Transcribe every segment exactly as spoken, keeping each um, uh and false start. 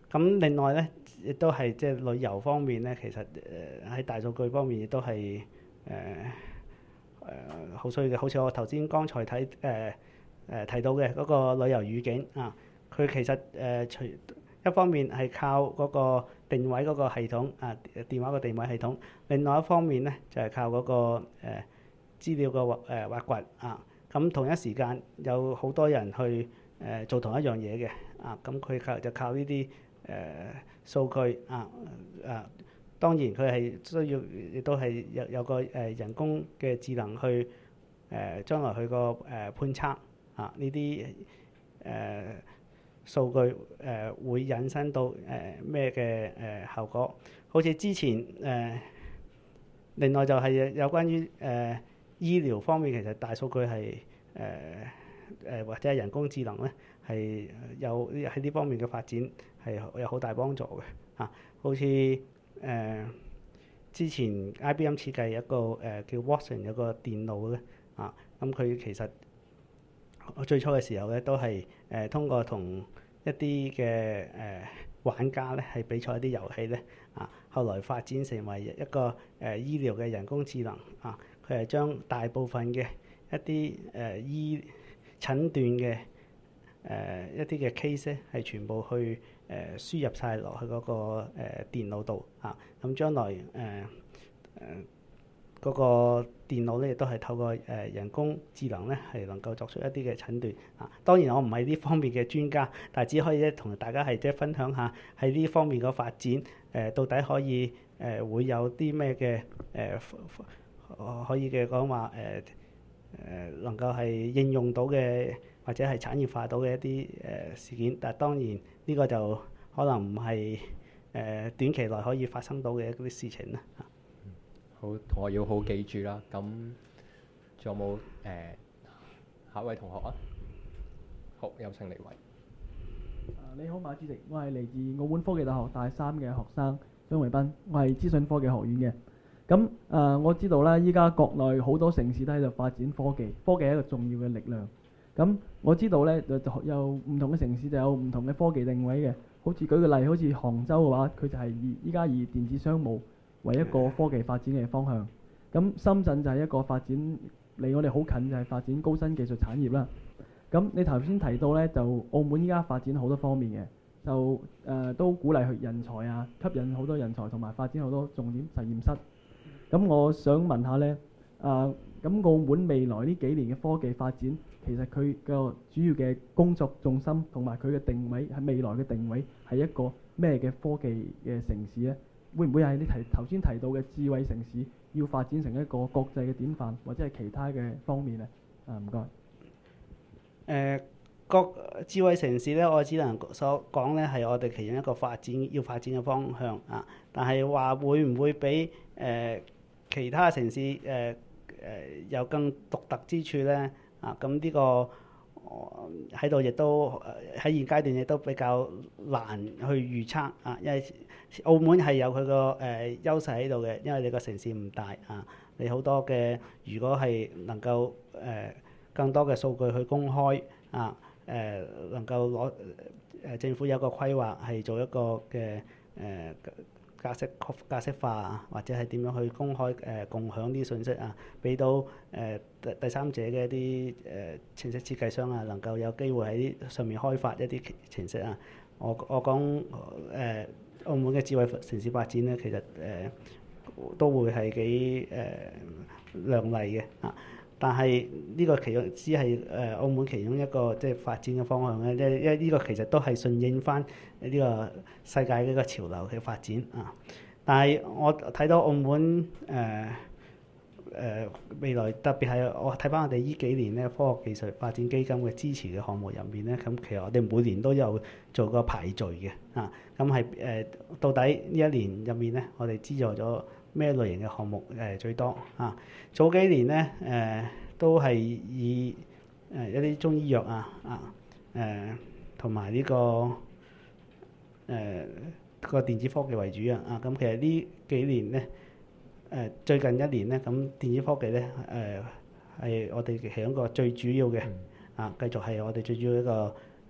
咁另外咧，亦都係即係旅遊方面咧，其實誒喺大數據方面亦都係誒誒好需要嘅。好似我頭先剛才睇誒誒提到嘅嗰個旅遊預警啊，佢其實誒除一方面係靠嗰個定位嗰個系統啊，電話個定位系統，另外一方面咧就係靠嗰個誒資料個挖誒挖掘啊。咁同一時間有好多人去誒做同一樣嘢嘅啊，咁佢靠就靠呢啲誒數據啊啊，當然佢係需要亦都係有有個誒人工嘅智能去誒將來佢個誒判測啊呢啲誒數據誒會引申到誒咩嘅誒效果，好似之前誒另外就係有關於誒醫療方面，其實大數據係誒誒或者係人工智能咧係有喺呢方面嘅發展係有好大幫助嘅嚇。好似誒、呃、之前 I B M 設計一個誒、呃、叫 Watson 有個電腦咧啊，咁佢其實最初嘅時候咧都係誒、呃、通過同一啲嘅誒玩家咧係比賽一啲遊戲咧啊，後來發展成為一個誒、呃、醫療嘅人工智能啊。佢係將大部分嘅一啲誒、呃、醫診斷嘅誒、呃、一啲嘅 case 咧，係全部去誒、呃、輸入晒落去嗰、那個誒、呃、電腦度啊。咁將來誒誒嗰個電腦咧，亦都係透過誒、呃、人工智能咧，係能夠作出一啲嘅診斷啊。當然我唔係呢方面嘅專家，但係只可以咧同大家係即係分享下喺呢方面嘅發展誒、呃，到底可以誒、呃、會有啲咩嘅誒可以嘅講話誒誒能夠係應用到嘅或者係產業化到嘅一啲誒、呃、事件，但係當然呢個就可能唔係誒短期內可以發生到嘅一啲事情啦。 嗯、好，同學要好記住啦。咁仲有冇誒、呃、下一位同學啊？好，有請李偉。 你好，馬主席，我係嚟自澳門科技大學大三嘅學生張維斌，我係資訊科技學院嘅。咁誒、呃，我知道啦，依家國內好多城市都喺度發展科技，科技係一個重要嘅力量。咁我知道咧，就有唔同嘅城市就有唔同嘅科技定位嘅。好似舉個例，好似杭州嘅話，佢就係以依家以電子商務為一個科技發展嘅方向。咁深圳就係一個發展離我哋好近，就係發展高新技術產業啦。咁你頭先提到咧，就澳門依家發展好多方面嘅，就誒、呃、都鼓勵去人才啊，吸引好多人才，同埋發展好多重點實驗室。咁我想問下咧，啊，咁澳門未來呢幾年嘅科技發展，其實佢個主要嘅工作重心同埋佢嘅定位喺未來嘅定位係一個咩嘅科技嘅城市咧？會唔會係你提頭先提到嘅智慧城市要發展成一個國際嘅典範，或者係其他嘅方面咧？啊，唔該。 誒，國智慧城市咧，我只能所講咧係我哋其中一個發展要發展嘅方向啊。但係話會唔會比誒、呃、其他城市誒誒、呃呃、有更獨特之處咧？啊，咁呢、這個喺度亦都喺現階段亦都比較難去預測啊，因為澳門係有佢個誒優勢喺度嘅，因為你個城市唔大啊，你好多嘅如果係能夠誒。呃更多嘅數據去公開啊，誒、呃、能夠攞誒政府有個規劃係做一個嘅誒、呃、格式格式化啊，或者係點樣去公開誒、呃、共享啲信息啊，俾到誒、呃、第三者嘅一啲誒程式設計商啊，能夠有機會喺上面開發一啲程式啊。我我講誒、呃、澳門嘅智慧城市發展咧，其實誒、呃、都會係幾誒、呃、亮麗嘅啊。但係呢個其中只係誒澳門其中一個即係發展嘅方向咧，因因為呢個其實都係順應翻呢個世界嘅一個潮流嘅發展啊。但係我睇到澳門誒誒、呃呃、未來特別係我睇翻我哋呢幾年咧科學技術發展基金嘅支持嘅項目入面咧，咁其實我哋每年都有做個排序嘅啊。咁係誒到底呢一年入面咧，我哋資助咗咩類型嘅項目誒、呃、最多啊？早幾年咧誒、呃、都係以誒、呃、一啲中醫藥啊啊誒同埋呢個誒、呃、個電子科技為主啊啊！咁其實呢幾年咧誒、呃、最近一年咧，咁電子科技咧誒係我哋其中一個最主要嘅啊，繼續係我哋最主要一個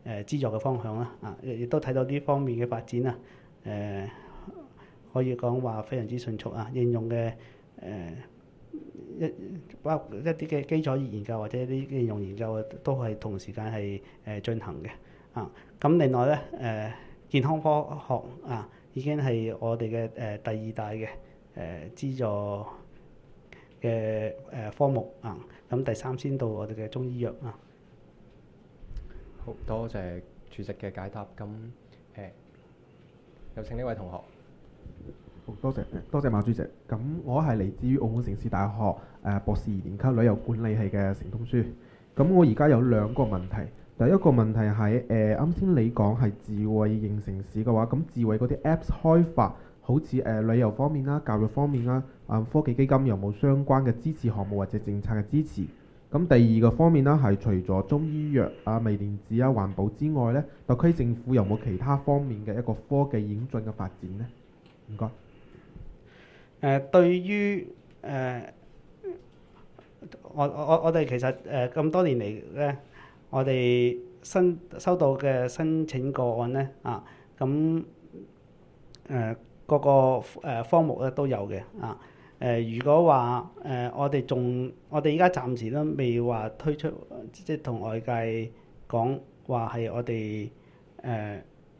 誒資助嘅方向啦，啊，亦亦都睇到呢方面嘅發展啊，誒、呃、可以講話非常之迅速啊，應用嘅誒、呃、一包括一啲嘅基礎研究或者啲應用研究啊，都係同時間係誒進行嘅啊。咁另外咧誒、呃、健康科學啊，已經係我哋嘅誒第二大嘅誒、呃、資助嘅誒科目啊。咁第三先到我哋嘅中醫藥啊。 好多謝主席嘅解答。咁誒、呃，有請呢位同學。 好多謝多謝馬主席。咁我係嚟自於澳門城市大學誒、呃、博士二年級旅遊管理系嘅成東書。咁我而家有兩個問題。第一個問題係誒啱先你講係智慧型城市嘅話，咁智慧嗰啲 Apps 開發，好似誒、呃、旅遊方面啦、教育方面啦、啊、呃、科技基金有冇相關嘅支持項目或者政策嘅支持？咁第二個方面啦，係除咗中醫藥啊、微電子啊、環保之外呢，特區政府有冇其他方面嘅一個科技演進嘅發展呢？唔該。誒、 呃，對於誒、呃，我我我哋其實誒咁、呃、多年嚟咧，我哋新收到嘅申請個案咧啊，咁誒各個誒科目咧都有嘅啊。誒、呃，如果話誒、呃，我哋仲我哋而家暫時都未話推出，即係同外界講話係我哋誒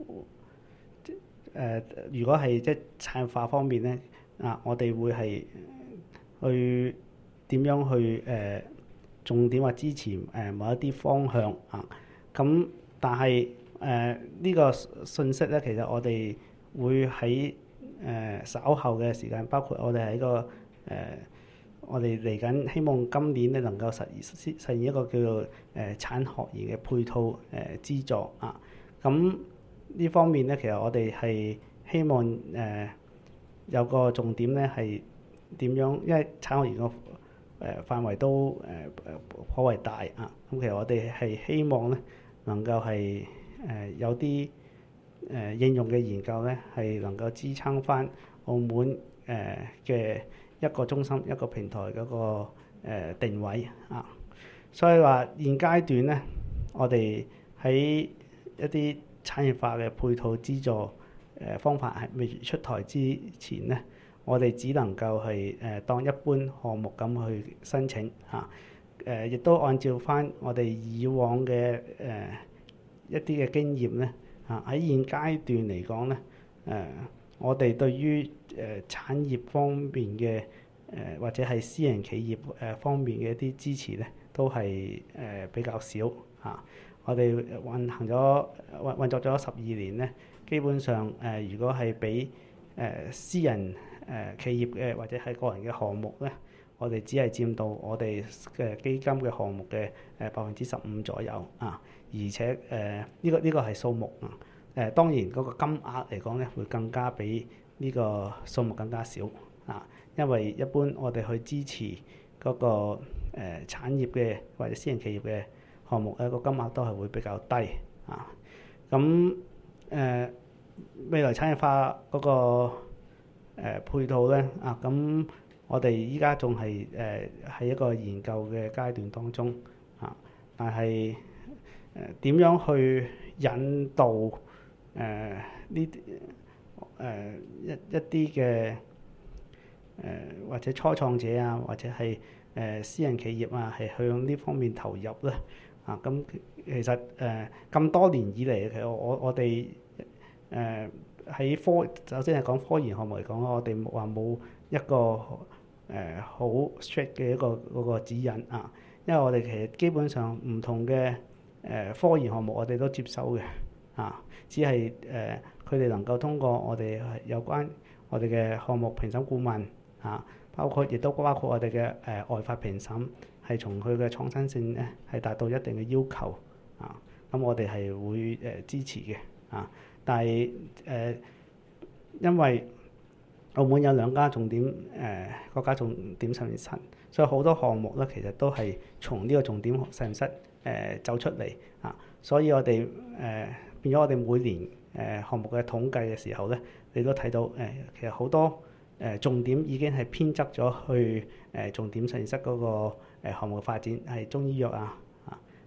誒，如果係即係產業化方面咧啊，我哋會係去點樣去誒、呃、重點話支持誒、呃、某一啲方向啊。咁但係誒呢個信息咧，其實我哋會喺誒、呃、稍後嘅時間，包括我哋喺個誒、呃，我哋嚟緊希望今年咧能夠實現實現一個叫做誒、呃、產學研嘅配套誒、呃、資助啊。咁呢方面咧，其實我哋係希望誒、呃、有個重點咧係點樣，因為產學研個誒範圍都誒誒頗為大啊。咁其實我哋係希望咧能夠係誒、呃、有啲誒、呃、應用嘅研究咧，係能夠支撐翻澳門誒嘅、呃、一個中心、一個平台嗰、那個、呃、定位啊。所以話現階段咧，我哋喺一啲產業化嘅配套資助誒、呃、方法係未出台之前咧，我哋只能夠係誒、呃、當一般項目咁去申請嚇。誒、啊、亦都按照翻我哋以往嘅誒、呃、一啲嘅經驗咧。啊！喺現階段嚟講咧，誒、呃，我哋對於誒、呃、產業方面嘅誒、呃、或者係私人企業誒、呃、方面嘅一啲支持咧，都係誒、呃、比較少嚇、啊。我哋運行咗運運作咗十二年咧，基本上誒、呃，如果係俾誒私人誒、呃、企業嘅或者係個人嘅項目咧，我哋只係佔到我哋嘅基金嘅項目嘅誒百分之十五左右啊。而且誒呢、呃這個呢、這個係數目啊，誒、呃、當然嗰個金額嚟講咧，會更加比呢個數目更加少啊，因為一般我哋去支持嗰、那個誒、呃、產業嘅或者私人企業嘅項目咧，個金額都係會比較低啊。咁誒、呃、未來產業化嗰、那個誒、呃、配套咧啊，咁我哋依家仲係誒喺一個研究嘅階段當中啊，但係，誒點、呃、樣去引導誒呢啲誒一一啲嘅誒或者初創者啊，或者係誒、呃、私人企業啊，係向呢方面投入咧啊？咁其實誒咁、呃、多年以嚟，其實我我哋誒喺科首先係講科研項目嚟講，我哋冇話冇一個誒好、呃、strict 嘅一個嗰、那個指引啊，因為我哋其實基本上唔同嘅。誒、呃、科研項目我哋都接收嘅，啊，只係誒佢哋能夠通過我哋有關我哋嘅項目評審顧問啊，包括亦都包括我哋嘅誒外發評審，係從佢嘅創新性咧係達到一定嘅要求啊，咁我哋係會誒、呃、支持嘅啊，但係誒、呃、因為澳門有兩家重點誒、呃、國家重點實驗室，所以好多項目咧其實都係從呢個重點實驗室。誒、呃、走出嚟啊，所以我哋誒、呃、變咗我哋每年誒、呃、項目嘅統計嘅時候咧，你都睇到誒、呃、其實好多誒、呃、重點已經係偏側咗去誒、呃、重點實驗室嗰、那個誒、呃、項目嘅發展，係中醫藥啊啊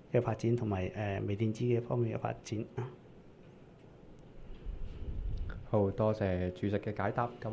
嘅發展，同埋誒微電子嘅方面嘅發展啊。 好多謝主席嘅解答。咁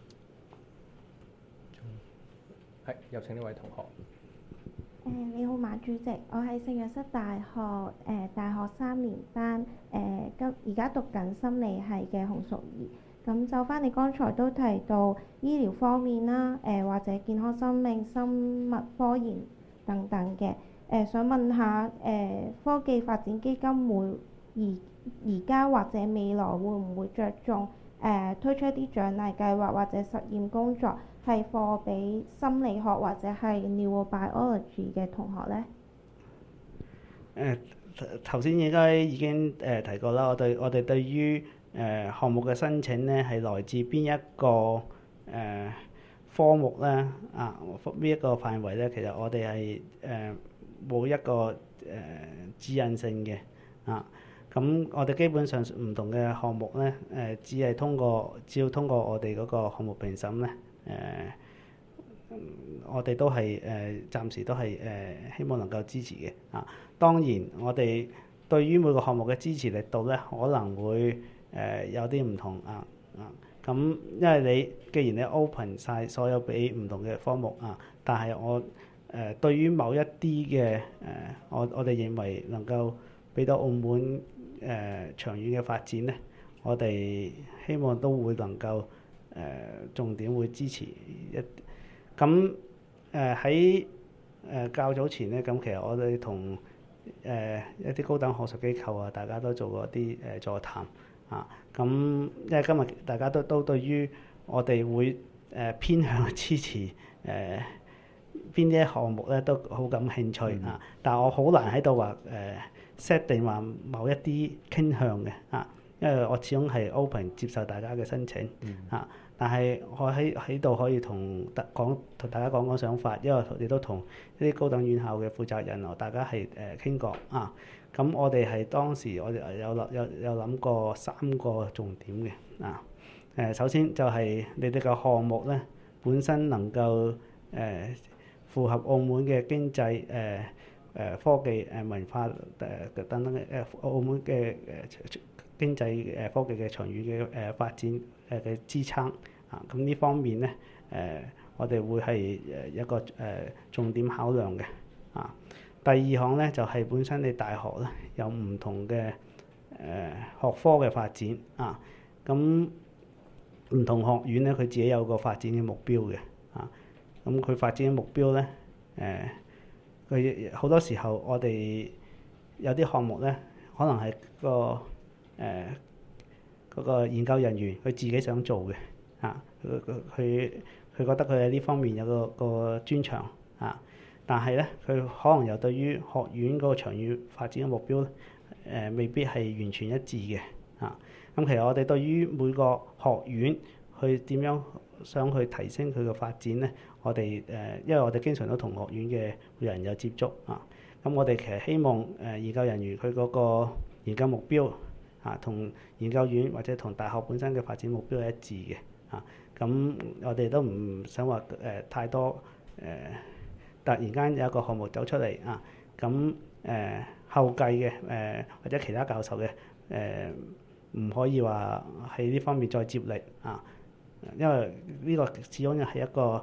係有請呢位同學。 誒、你好，馬主席，我係聖約瑟大學誒、呃、大學三年班誒，今而家讀緊心理系嘅洪淑儀。咁就翻你剛才都提到醫療方面啦，誒、呃、或者健康生命、生物科研等等嘅誒、呃，想問下誒、呃、科技發展基金會而而家或者未來會唔會着重誒、呃、推出一啲獎勵計劃或者實驗工作？係課俾心理學或者係 neurobiology 嘅同學呢？ 誒頭先應該已經誒、呃、提過啦，我對我哋對於誒、呃、項目嘅申請咧係來自邊一個誒、呃、科目咧啊？呢一個範圍咧，其實我哋係誒冇一個誒、呃、指引性嘅啊。咁我哋基本上唔同嘅項目咧，誒、呃、只係通過只要通過我哋嗰個項目評審咧。誒、呃，我哋都係誒、呃，暫時都係誒、呃，希望能夠支持嘅啊。當然，我哋對於每個項目嘅支持力度咧，可能會誒、呃、有啲唔同啊啊。咁因為你既然你 open 晒所有俾唔同嘅科目啊，但係我誒、呃、對於某一啲嘅誒，我我哋認為能夠俾到澳門誒、呃、長遠嘅發展咧，我哋希望都會能夠。誒、呃、重點會支持一咁誒喺誒較早前咧，咁其實我哋同誒一啲高等學術機構啊，大家都做過啲誒、呃、座談啊。咁因為今日大家都都對於我哋會誒、呃、偏向支持誒邊啲項目咧，都好感興趣啊。但係我好難喺度話誒 set 定話某一啲傾向嘅啊，因為我始終係 open 接受大家嘅申請啊。但係我喺喺度可以同大講同大家講講想法，因為亦都同一啲高等院校嘅負責人，大家係誒傾過啊。咁我哋係當時我哋有諗有有諗過三個重點嘅啊。誒首先就係你哋嘅項目咧，本身能夠誒、呃、符合澳門嘅經濟誒誒、呃、科技誒文化誒等等嘅誒澳門嘅誒經濟誒科技嘅長遠嘅誒發展。誒嘅支撐啊，咁呢方面咧誒、呃，我哋會係誒一個誒、呃、重點考量嘅啊。第二項咧就係、是、本身你大學咧有唔同嘅誒、呃、學科嘅發展啊，咁唔同學院咧佢自己有個發展嘅目標嘅啊，咁佢發展嘅目標咧誒，佢、呃、好多時候我哋有啲項目咧可能係個誒。呃嗰個研究人員佢自己想做嘅，啊，佢佢佢佢覺得佢喺呢方面有個個專長，啊，但係咧佢可能又對於學院嗰個長遠發展嘅目標咧，誒、呃、未必係完全一致嘅，啊，咁其實我哋對於每個學院去點樣想去提升佢嘅發展咧，我哋誒、呃，因為我哋經常都同學院嘅人有接觸，啊，咁我哋其實希望誒、呃、研究人員佢嗰個研究目標。啊，同研究院或者同大學本身嘅發展目標係一致嘅，啊，咁我哋都唔想話誒、呃、太多誒、呃，突然間有一個項目走出嚟啊，咁誒、呃、後繼嘅誒或者其他教授嘅誒唔可以話喺呢方面再接力啊，因為呢個始終係一個誒誒、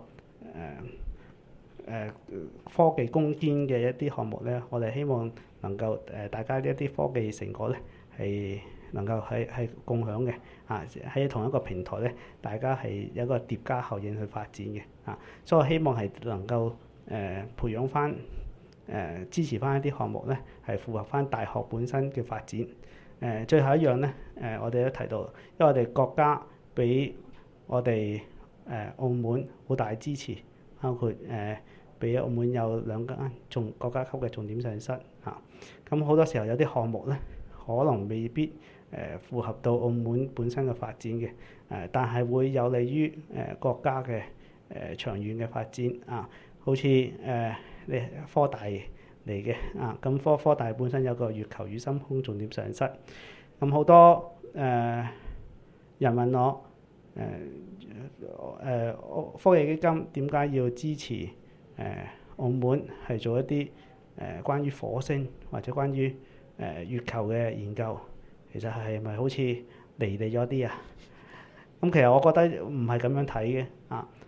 呃、科技攻堅嘅一啲項目咧，我哋希望能夠誒、呃、大家一啲科技成果咧。係能夠係係共享嘅，啊喺同一個平台咧，大家係有一個疊加效應去發展嘅，啊，所以我希望係能夠誒、呃、培養翻誒、呃、支持翻一啲項目咧，係符合翻大學本身嘅發展。誒、呃、最後一樣咧，誒、呃、我哋都提到，因為我哋國家俾我哋誒、呃、澳門好大支持，包括誒俾、呃、澳門有兩間重國家級嘅重點實驗室，啊，咁好多時候有啲項目咧。可能未必誒、呃、符合到澳門本身嘅發展嘅，誒、呃、但係會有利於誒、呃、國家嘅誒、呃、長遠嘅發展啊。好似誒你科大嚟嘅啊，咁科科大本身有個月球與深空重點實驗室，咁好多誒、呃、人問我誒誒、呃呃、科技基金點解要支持誒、呃、澳門係做一啲誒關於火星或者關於誒月球嘅研究，其實係咪好似離地咗啲啊？咁其實我覺得唔係咁樣睇嘅啊。